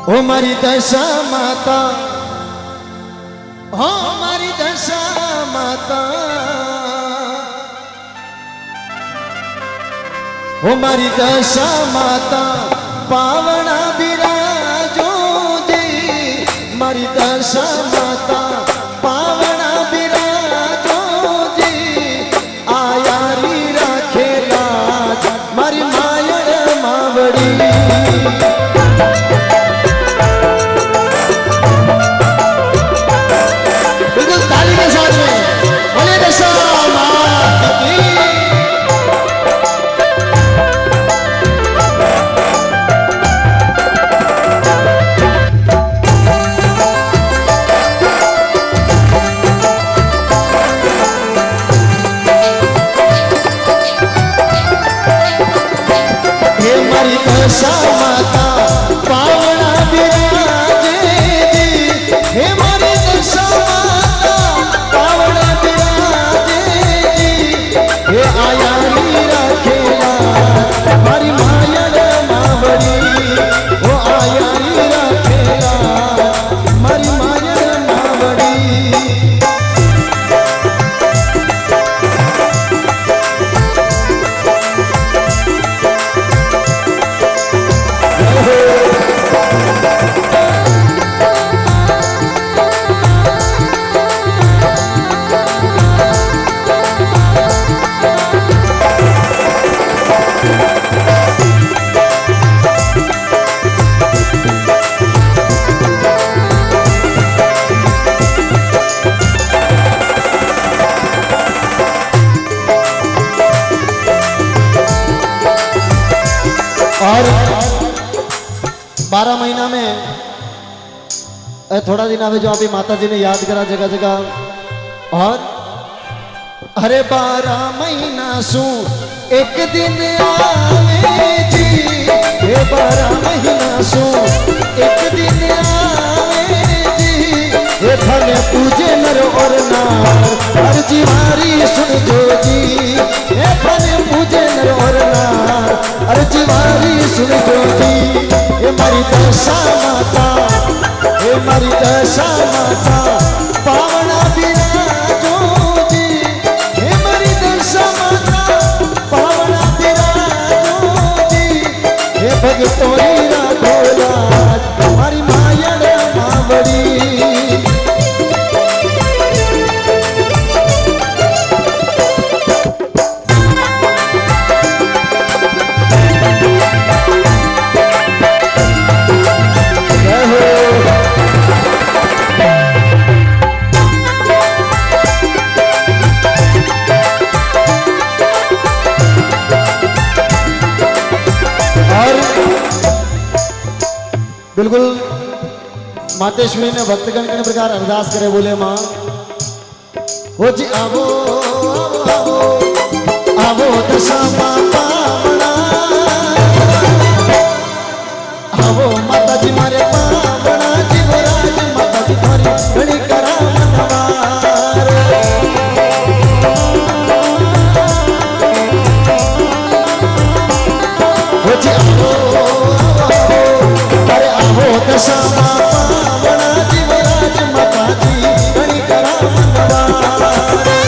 ओ मारी दशा माता, हो मारी दशा माता, ओ मारी दशा माता पावना बिराजो जी, मारी दशा माता पावना बिराजो जी, आयारी राखेला मारी मायण मावड़ी। दशा माता पावना बिराजे जी, हे मारी दशा माता पावना बिराजे जी, हे आयारी राखेला मारी मायण मावड़ी, ओ आयारी राखेला मारी मायण मावड़ी। और 12 महीना में थोड़ा दिन आवे जो अभी माता जी ने याद करा जगह जगह। और अरे 12 महीना सु एक दिन आवे जी, हे 12 महीना सु एक दिन आवे जी, हे फल पूजे नर और नार हर जीवारी सुन जो जी, हे फल पूजे नर और नार हर जीवारी सुन जो जी। हे मारी दशा माता, हे मारी दशा माता पावना बिराजो जी, हे मारी दशा माता पावना बिराजो जी, हे भगतोरी राधोला मारी मायण मावड़ी। बिल्कुल मातेश्वरी ने भक्तगण के प्रकार अरदास करे, बोले माँ हो जी आवो आवो आवो दशा माता बना, आवो माता जी मारे पावना जीवराज, माता जी थारी घड़ी करा मनवार। हो जी आवो दशा पावना जीवराज, माता जी घड़ी करा मनवार।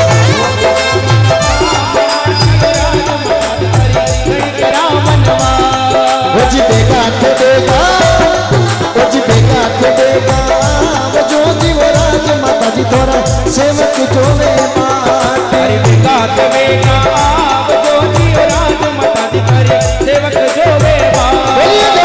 हो जी बेगा थे बेगा, हो जी बेगा थे बेगा, वो जो जीवराज माता जी थोड़ा सेवक जो वे माटे। अरे बेगा थे बेगा, वो जो जीवराज माता जी करे सेवक जो वे माटे।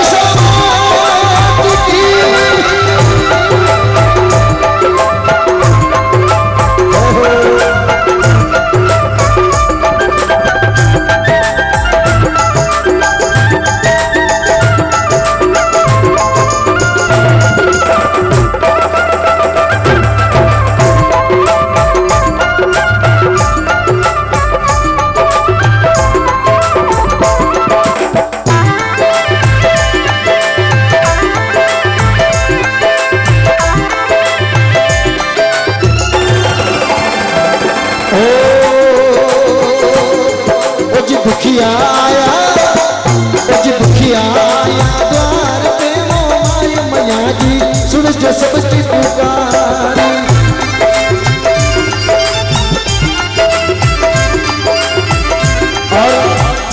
दुखिया आया, दुखिया आया द्वार पे वो माय जो सबकी पुकारी। और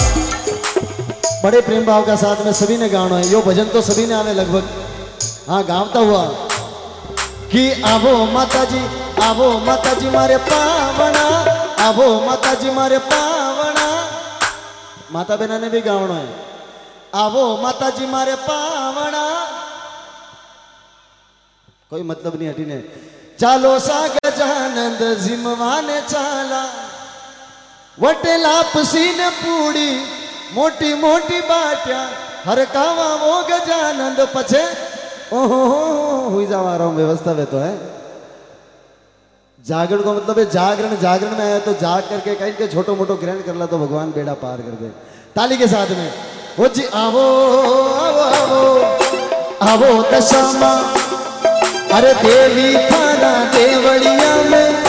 बड़े प्रेम भाव का साथ में सभी ने गाना है। यो भजन तो सभी ने आने लगभग हाँ गावता हुआ कि आवो माता जी मारे पावना, आवो माता जी मारे पावना। माता बहना ने भी गावना है, आवो माता जी मारे पावना। कोई मतलब नहीं हटी ने। चालो सा गजानंद जिमवाने चाला, वटेला पसीने पूड़ी मोटी मोटी बाट्या, हर कावा वो गजानंद पछे ओहो हुई जावा रहा हूं। व्यवस्था में तो है जागरण को मतलब है जागरण, जागरण में आया तो जाग करके कहीं के छोटो मोटो ग्रहण कर ला तो भगवान बेड़ा पार कर दे। ताली के साथ में वो जी आवो आवो आवो आवो दशामा, अरे देवी थाना देवड़िया में,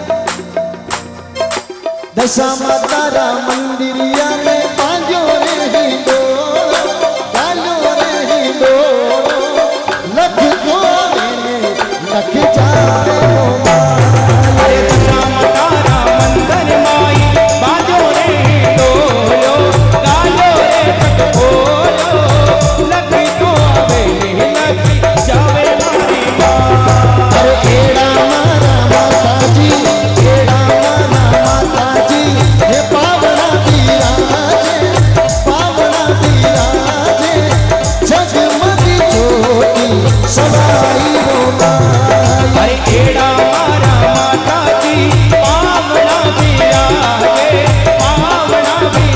दशामा तारा मंदिरिया में, पांजो रे हिंदो गालो रे हिंदो, लख को लख जाए अरे दशामा तारा मंदिर माई, बाजो रे डोलो गालो रे कटोलो, लख को आवे लख जावे मारी माँ। अरे एड़ा मारा माता जी, एड़ा मारा माता जी, हे पावना बिराजे, पावना बिराजे, जगमगी ज्योति सवाई हो माई। अरे एड़ा मारा माता जी, पावना बिराजे, पावना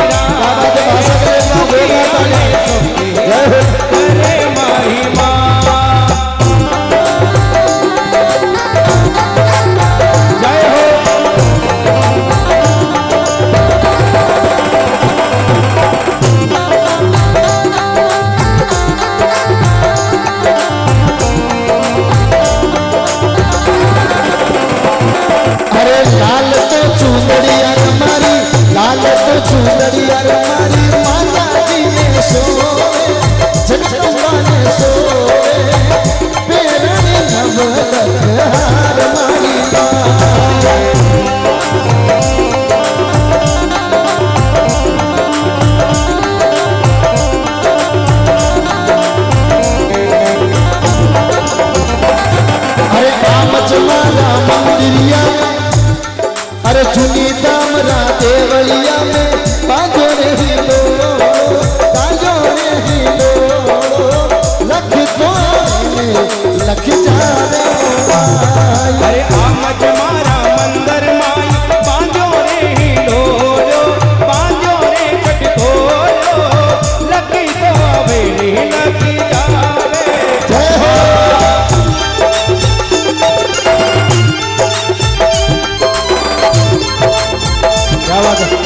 बिराजे, करे माही माँ। जय हो। अरे लाल तो चुनरिया मारी, लाल तो चुनरिया मारी, माता जी ने सोए, जगदम्बा ने सोए, पेरण नवलख हार मारी माँ। अरे आमच माला मंदिरिया, अरे चुनी दामरा देवलिया में, बाजो रे हिलो बाजो रे हिलो, लख तो लख जावे माई। अरे आमच मारा मंदिर माई, बांजो रे हिंडोलो, बांजो रे कटोलो, लकी तो आवे लकी जावे। जय हो। क्या बात है।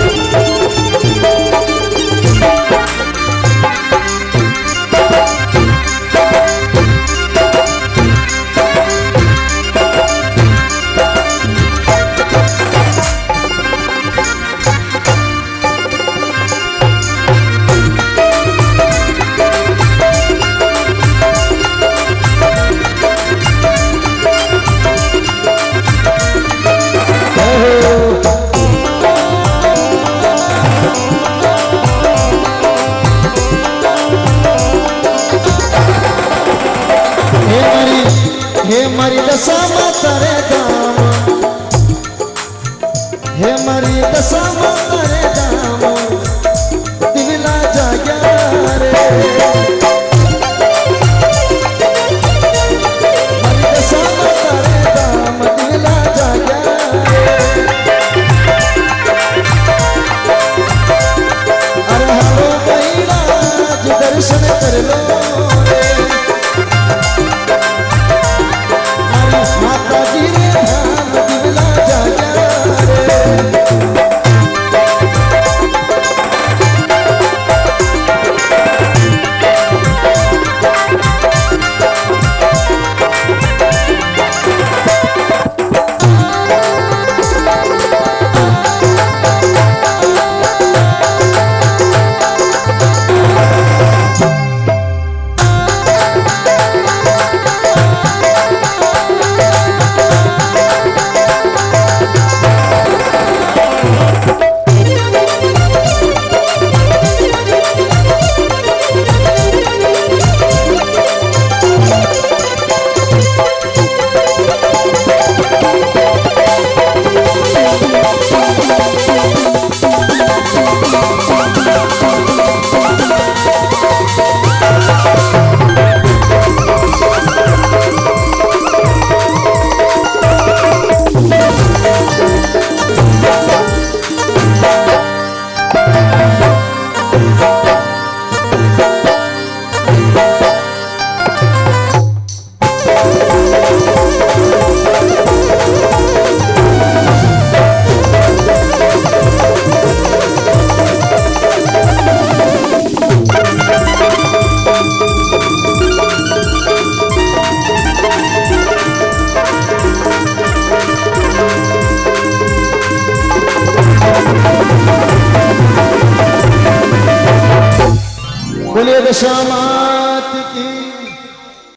हे मारी दशा माता रे दाम, हे मारी दशा माता रे दाम, दिवला जाग्या रे, मारी दशा माता रे दाम, दिवला जाग्या रे। अरे हलो कैलाज दर्शन कर लो रे, माता जी रे धाम दिवला जाग्या रे। बोलिए दशा माँ